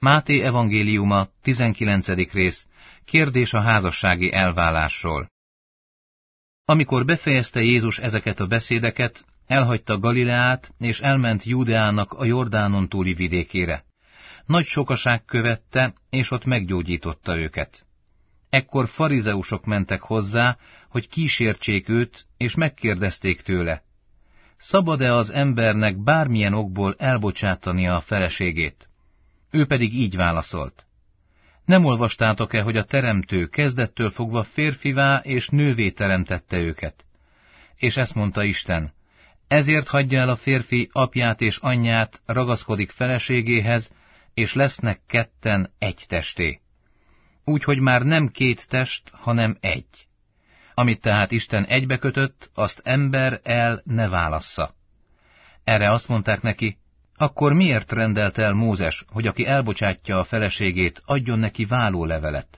Máté evangéliuma, 19. rész, kérdés a házassági elválásról. Amikor befejezte Jézus ezeket a beszédeket, elhagyta Galileát, és elment Júdeának a Jordánon túli vidékére. Nagy sokaság követte, és ott meggyógyította őket. Ekkor farizeusok mentek hozzá, hogy kísértsék őt, és megkérdezték tőle: szabad-e az embernek bármilyen okból elbocsátania a feleségét? Ő pedig így válaszolt: nem olvastátok-e, hogy a Teremtő kezdettől fogva férfivá és nővé teremtette őket? És ezt mondta Isten: ezért hagyja el a férfi apját és anyját, ragaszkodik feleségéhez, és lesznek ketten egy testé. Úgyhogy már nem két test, hanem egy. Amit tehát Isten egybekötött, azt ember el ne válassza. Erre azt mondták neki: akkor miért rendelt el Mózes, hogy aki elbocsátja a feleségét, adjon neki válólevelet?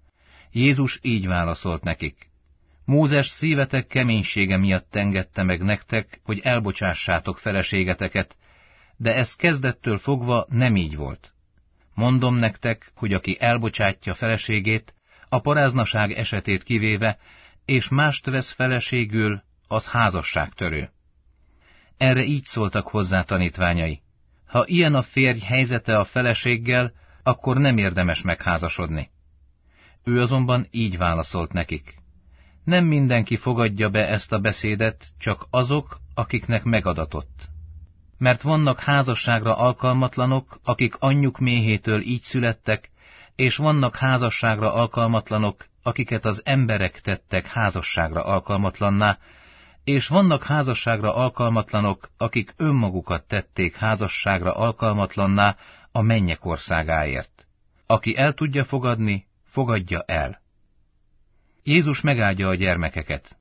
Jézus így válaszolt nekik: Mózes szívetek keménysége miatt engedte meg nektek, hogy elbocsássátok feleségeteket, de ez kezdettől fogva nem így volt. Mondom nektek, hogy aki elbocsátja feleségét, a paráznaság esetét kivéve, és mást vesz feleségül, az házasságtörő. Erre így szóltak hozzá tanítványai: ha ilyen a férj helyzete a feleséggel, akkor nem érdemes megházasodni. Ő azonban így válaszolt nekik: nem mindenki fogadja be ezt a beszédet, csak azok, akiknek megadatott. Mert vannak házasságra alkalmatlanok, akik anyjuk méhétől így születtek, és vannak házasságra alkalmatlanok, akiket az emberek tettek házasságra alkalmatlanná, és vannak házasságra alkalmatlanok, akik önmagukat tették házasságra alkalmatlanná a mennyek országáért. Aki el tudja fogadni, fogadja el. Jézus megáldja a gyermekeket.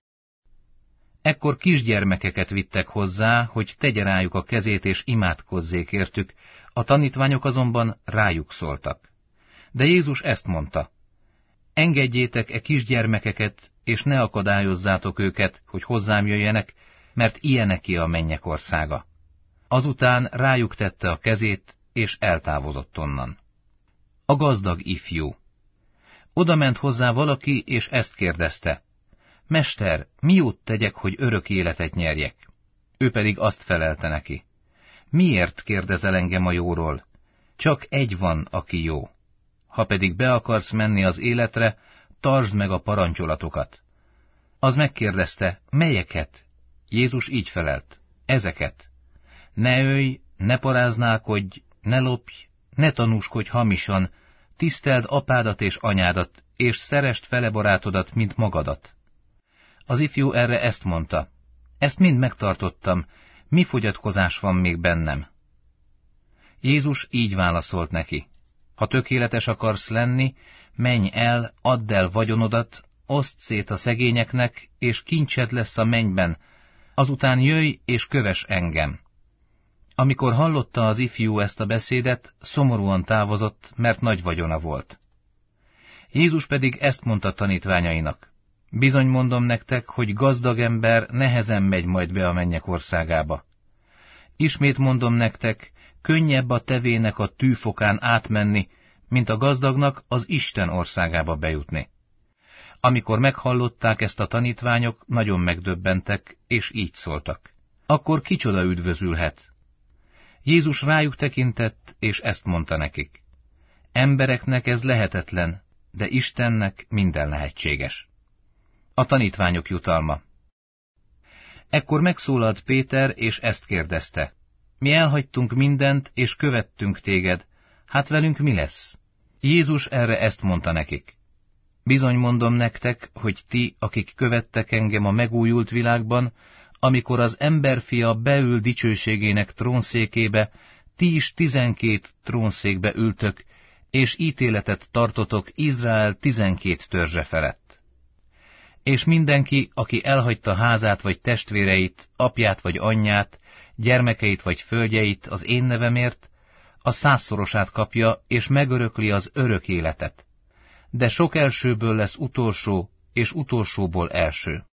Ekkor kisgyermekeket vittek hozzá, hogy tegye rájuk a kezét és imádkozzék értük, a tanítványok azonban rájuk szóltak. De Jézus ezt mondta: engedjétek e kisgyermekeket, és ne akadályozzátok őket, hogy hozzám jöjjenek, mert ilyeneké a mennyek országa. Azután rájuk tette a kezét, és eltávozott onnan. A gazdag ifjú. Oda ment hozzá valaki, és ezt kérdezte: Mester, mi jót tegyek, hogy örök életet nyerjek? Ő pedig azt felelte neki: miért kérdezel engem a jóról? Csak egy van, aki jó. Ha pedig be akarsz menni az életre, tartsd meg a parancsolatokat. Az megkérdezte: melyeket? Jézus így felelt: ezeket. Ne ölj, ne paráználkodj, ne lopj, ne tanúskodj hamisan, tiszteld apádat és anyádat, és szeresd fele barátodat, mint magadat. Az ifjú erre ezt mondta: ezt mind megtartottam, mi fogyatkozás van még bennem? Jézus így válaszolt neki: ha tökéletes akarsz lenni, menj el, add el vagyonodat, oszd szét a szegényeknek, és kincsed lesz a mennyben, azután jöjj és kövess engem. Amikor hallotta az ifjú ezt a beszédet, szomorúan távozott, mert nagy vagyona volt. Jézus pedig ezt mondta tanítványainak: bizony mondom nektek, hogy gazdag ember nehezen megy majd be a mennyek országába. Ismét mondom nektek, könnyebb a tevének a tűfokán átmenni, mint a gazdagnak az Isten országába bejutni. Amikor meghallották ezt a tanítványok, nagyon megdöbbentek, és így szóltak: akkor kicsoda üdvözülhet? Jézus rájuk tekintett, és ezt mondta nekik: embereknek ez lehetetlen, de Istennek minden lehetséges. A tanítványok jutalma. Ekkor megszólalt Péter, és ezt kérdezte: mi elhagytunk mindent, és követtünk téged, hát velünk mi lesz? Jézus erre ezt mondta nekik: bizony mondom nektek, hogy ti, akik követtek engem a megújult világban, amikor az emberfia beül dicsőségének trónszékébe, ti is 12 trónszékbe ültök, és ítéletet tartotok Izrael 12 törzse felett. És mindenki, aki elhagyta házát vagy testvéreit, apját vagy anyját, gyermekeit vagy földjeit az én nevemért, a 100-szorosát kapja, és megörökli az örök életet. De sok elsőből lesz utolsó, és utolsóból első.